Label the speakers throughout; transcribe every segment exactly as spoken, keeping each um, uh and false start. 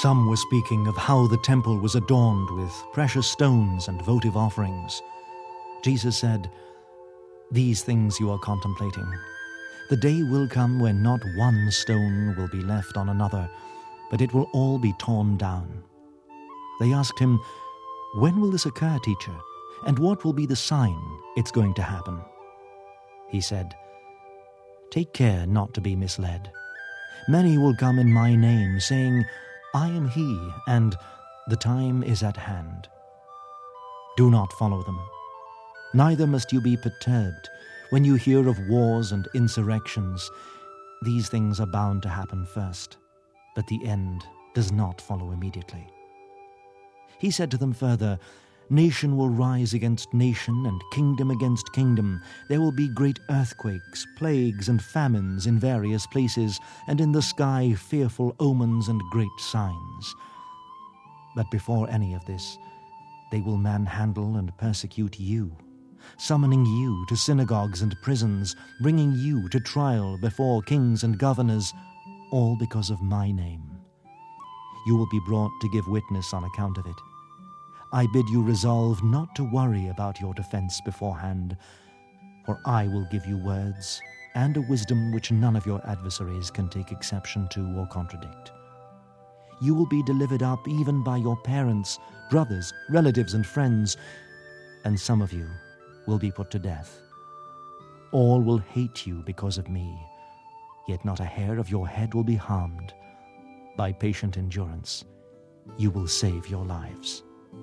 Speaker 1: Some were speaking of how the temple was adorned with precious stones and votive offerings. Jesus said, "These things you are contemplating. The day will come when not one stone will be left on another, but it will all be torn down." They asked him, "When will this occur, teacher? And what will be the sign it's going to happen?" He said, "Take care not to be misled. Many will come in my name, saying, 'I am he,' and 'the time is at hand.' Do not follow them. Neither must you be perturbed when you hear of wars and insurrections. These things are bound to happen first, but the end does not follow immediately." He said to them further, "Nation will rise against nation and kingdom against kingdom. There will be great earthquakes, plagues, and famines in various places, and in the sky fearful omens and great signs. But before any of this, they will manhandle and persecute you, summoning you to synagogues and prisons, bringing you to trial before kings and governors, all because of my name. You will be brought to give witness on account of it. I bid you resolve not to worry about your defense beforehand, for I will give you words and a wisdom which none of your adversaries can take exception to or contradict. You will be delivered up even by your parents, brothers, relatives, and friends, and some of you will be put to death. All will hate you because of me, yet not a hair of your head will be harmed. By patient endurance, you will save your lives."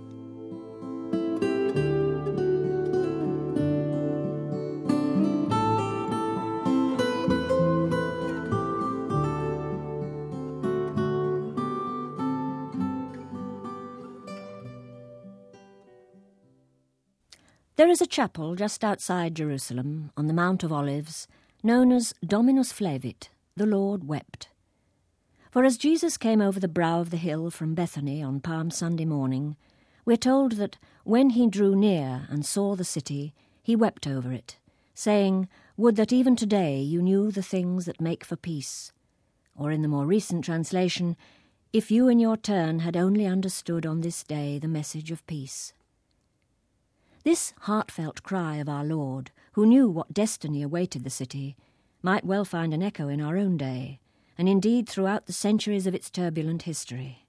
Speaker 2: There is a chapel just outside Jerusalem, on the Mount of Olives, known as Dominus Flevit, the Lord wept. For as Jesus came over the brow of the hill from Bethany on Palm Sunday morning, we're told that when he drew near and saw the city, he wept over it, saying, "Would that even today you knew the things that make for peace." Or in the more recent translation, "If you in your turn had only understood on this day the message of peace." This heartfelt cry of our Lord, who knew what destiny awaited the city, might well find an echo in our own day, and indeed throughout the centuries of its turbulent history.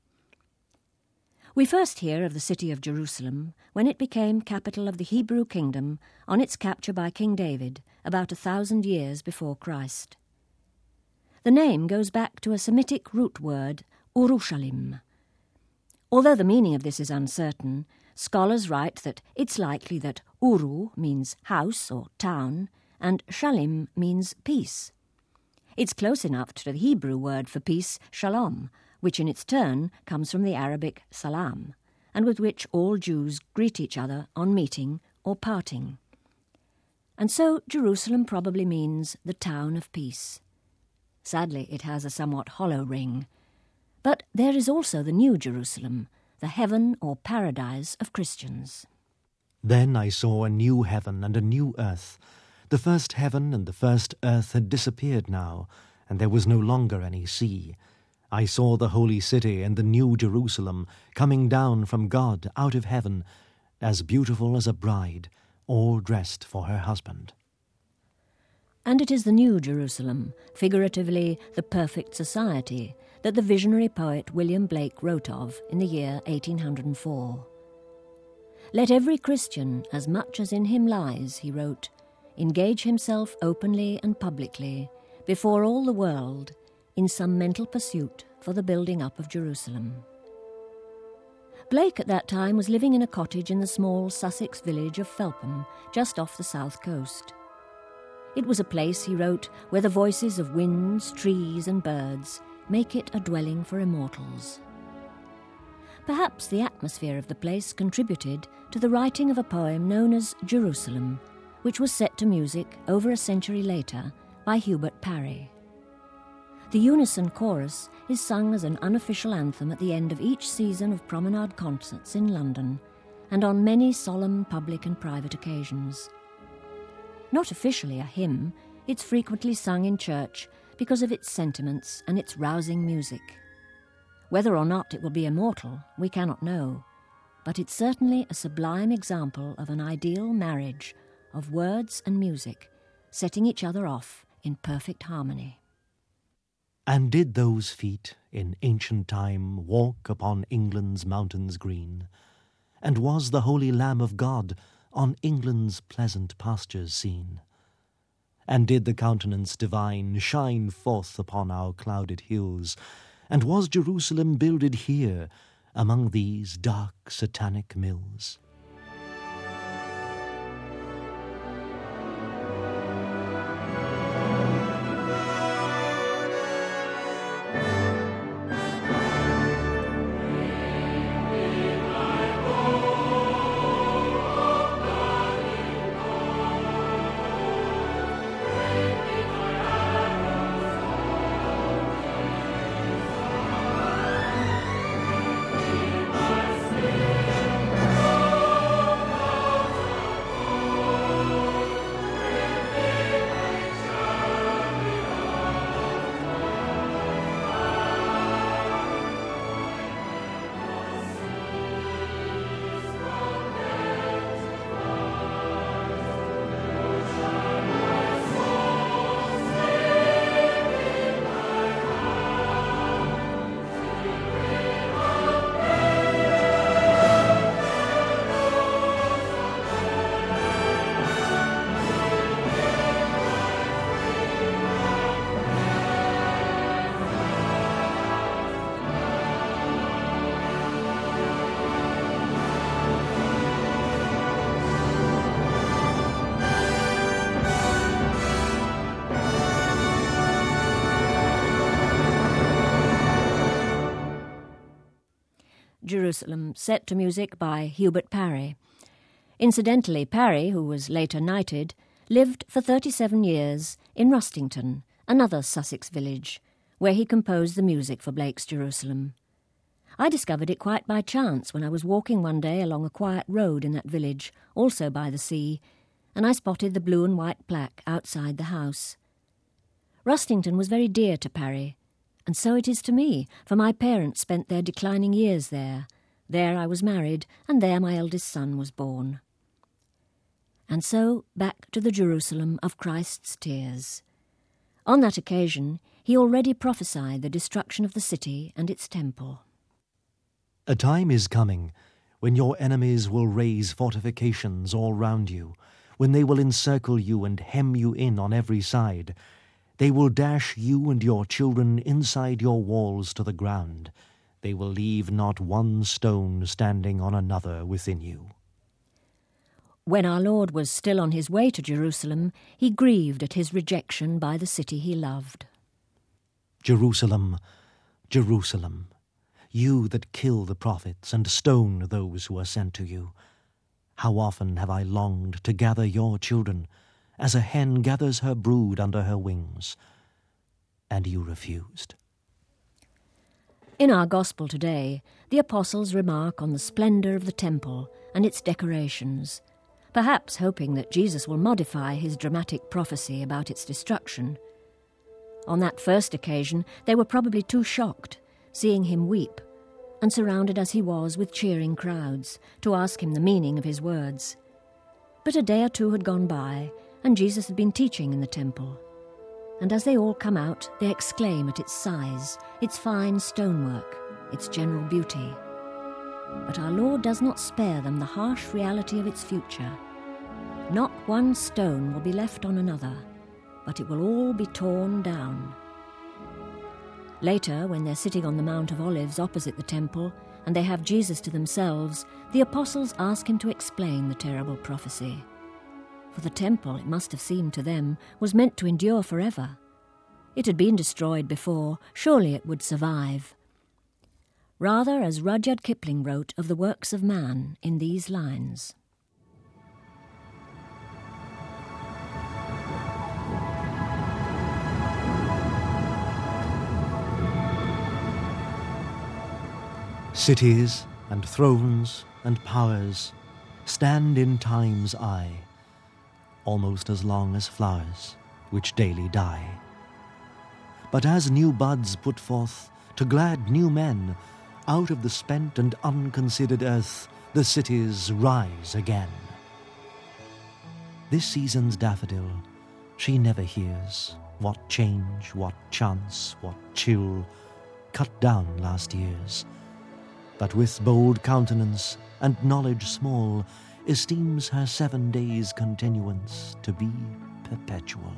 Speaker 2: We first hear of the city of Jerusalem when it became capital of the Hebrew kingdom on its capture by King David about a thousand years before Christ. The name goes back to a Semitic root word, Urushalim. Although the meaning of this is uncertain, scholars write that it's likely that Uru means house or town, and Shalim means peace. It's close enough to the Hebrew word for peace, shalom, which in its turn comes from the Arabic salam, and with which all Jews greet each other on meeting or parting. And so Jerusalem probably means the town of peace. Sadly, it has a somewhat hollow ring. But there is also the New Jerusalem, the heaven or paradise of Christians.
Speaker 1: Then I saw a new heaven and a new earth. The first heaven and the first earth had disappeared now, and there was no longer any sea. I saw the holy city and the new Jerusalem coming down from God out of heaven, as beautiful as a bride, all dressed for her husband.
Speaker 2: And it is the New Jerusalem, figuratively the perfect society, that the visionary poet William Blake wrote of in the year eighteen oh four. "Let every Christian, as much as in him lies," he wrote, "engage himself openly and publicly, before all the world, in some mental pursuit for the building up of Jerusalem." Blake at that time was living in a cottage in the small Sussex village of Felpham, just off the south coast. It was a place, he wrote, where the voices of winds, trees and birds make it a dwelling for immortals. Perhaps the atmosphere of the place contributed to the writing of a poem known as Jerusalem, which was set to music over a century later by Hubert Parry. The unison chorus is sung as an unofficial anthem at the end of each season of promenade concerts in London and on many solemn public and private occasions. Not officially a hymn, it's frequently sung in church because of its sentiments and its rousing music. Whether or not it will be immortal, we cannot know, but it's certainly a sublime example of an ideal marriage of words and music, setting each other off in perfect harmony.
Speaker 1: And did those feet in ancient time walk upon England's mountains green? And was the holy Lamb of God on England's pleasant pastures seen? And did the countenance divine shine forth upon our clouded hills? And was Jerusalem builded here among these dark satanic mills?
Speaker 2: Jerusalem, set to music by Hubert Parry. Incidentally, Parry, who was later knighted, lived for thirty-seven years in Rustington, another Sussex village, where he composed the music for Blake's Jerusalem. I discovered it quite by chance when I was walking one day along a quiet road in that village, also by the sea, and I spotted the blue and white plaque outside the house. Rustington was very dear to Parry, and so it is to me, for my parents spent their declining years there. There I was married, and there my eldest son was born. And so back to the Jerusalem of Christ's tears. On that occasion, he already prophesied the destruction of the city and its temple.
Speaker 1: A time is coming when your enemies will raise fortifications all round you, when they will encircle you and hem you in on every side. They will dash you and your children inside your walls to the ground. They will leave not one stone standing on another within you.
Speaker 2: When our Lord was still on his way to Jerusalem, he grieved at his rejection by the city he loved.
Speaker 1: Jerusalem, Jerusalem, you that kill the prophets and stone those who are sent to you. How often have I longed to gather your children, as a hen gathers her brood under her wings, and you refused.
Speaker 2: In our Gospel today, the apostles remark on the splendour of the temple and its decorations, perhaps hoping that Jesus will modify his dramatic prophecy about its destruction. On that first occasion, they were probably too shocked, seeing him weep, and surrounded as he was with cheering crowds, to ask him the meaning of his words. But a day or two had gone by, and Jesus had been teaching in the temple. And as they all come out, they exclaim at its size, its fine stonework, its general beauty. But our Lord does not spare them the harsh reality of its future. Not one stone will be left on another, but it will all be torn down. Later, when they're sitting on the Mount of Olives opposite the temple, and they have Jesus to themselves, the apostles ask him to explain the terrible prophecy. For the temple, it must have seemed to them, was meant to endure forever. It had been destroyed before, surely it would survive. Rather, as Rudyard Kipling wrote of the works of man in these lines.
Speaker 1: Cities and thrones and powers stand in time's eye, almost as long as flowers which daily die. But as new buds put forth to glad new men, out of the spent and unconsidered earth, the cities rise again. This season's daffodil, she never hears what change, what chance, what chill cut down last year's, but with bold countenance and knowledge small, esteems her seven days' continuance to be perpetual.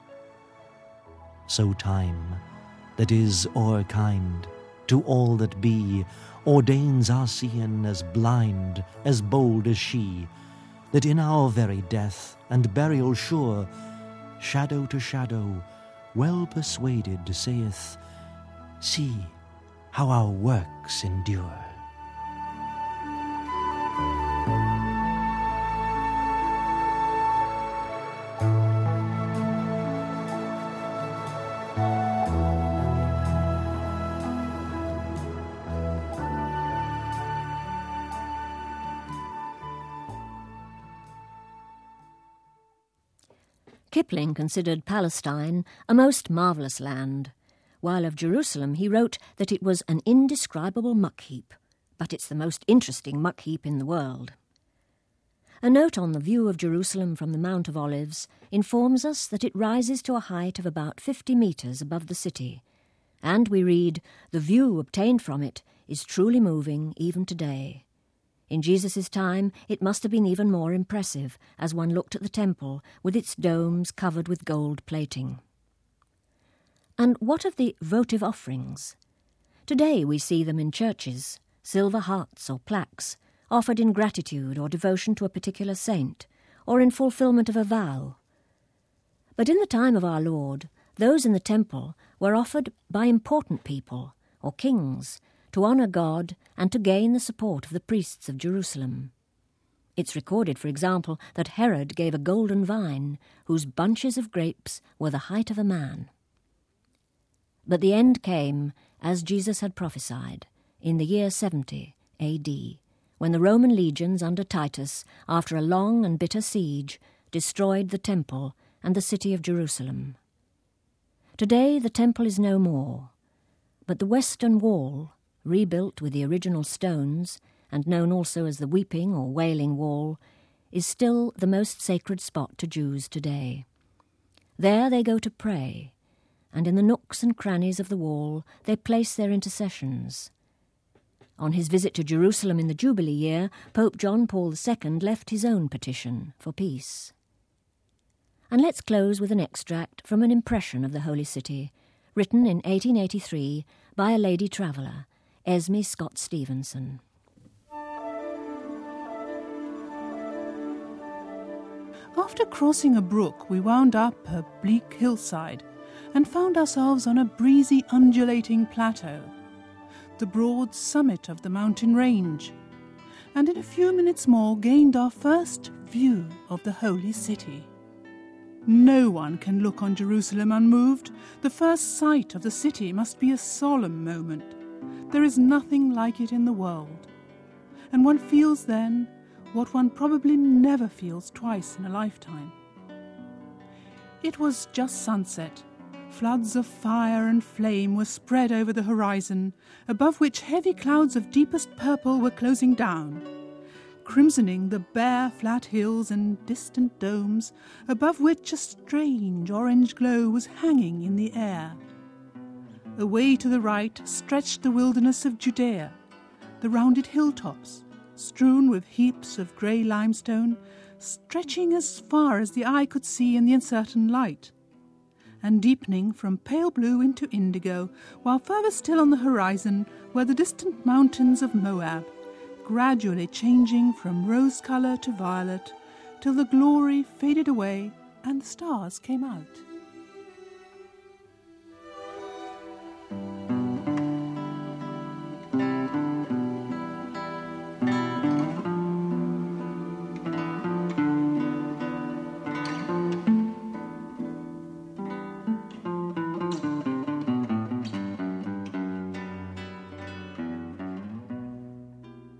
Speaker 1: So time, that is o'erkind to all that be, ordains our seeing as blind, as bold as she, that in our very death and burial sure, shadow to shadow, well persuaded, saith, see how our works endure.
Speaker 2: Kipling considered Palestine a most marvellous land, while of Jerusalem he wrote that it was an indescribable muck-heap, but it's the most interesting muck-heap in the world. A note on the view of Jerusalem from the Mount of Olives informs us that it rises to a height of about fifty metres above the city, and we read, the view obtained from it is truly moving even today. In Jesus' time, it must have been even more impressive as one looked at the temple with its domes covered with gold plating. And what of the votive offerings? Today we see them in churches, silver hearts or plaques, offered in gratitude or devotion to a particular saint, or in fulfilment of a vow. But in the time of our Lord, those in the temple were offered by important people, or kings, to honour God and to gain the support of the priests of Jerusalem. It's recorded, for example, that Herod gave a golden vine, whose bunches of grapes were the height of a man. But the end came, as Jesus had prophesied, in the year seventy A D, when the Roman legions under Titus, after a long and bitter siege, destroyed the temple and the city of Jerusalem. Today the temple is no more, but the western wall, rebuilt with the original stones, and known also as the Weeping or Wailing Wall, is still the most sacred spot to Jews today. There they go to pray, and in the nooks and crannies of the wall they place their intercessions. On his visit to Jerusalem in the Jubilee year, Pope John Paul the Second left his own petition for peace. And let's close with an extract from an impression of the Holy City, written in eighteen eighty-three by a lady traveller, Esme Scott Stevenson.
Speaker 3: After crossing a brook, we wound up a bleak hillside and found ourselves on a breezy, undulating plateau, the broad summit of the mountain range, and in a few minutes more gained our first view of the Holy City. No one can look on Jerusalem unmoved. The first sight of the city must be a solemn moment. There is nothing like it in the world, and one feels then what one probably never feels twice in a lifetime. It was just sunset. Floods of fire and flame were spread over the horizon, above which heavy clouds of deepest purple were closing down, crimsoning the bare flat hills and distant domes, above which a strange orange glow was hanging in the air. Away to the right stretched the wilderness of Judea, the rounded hilltops, strewn with heaps of grey limestone, stretching as far as the eye could see in the uncertain light, and deepening from pale blue into indigo, while further still on the horizon were the distant mountains of Moab, gradually changing from rose colour to violet, till the glory faded away and the stars came out.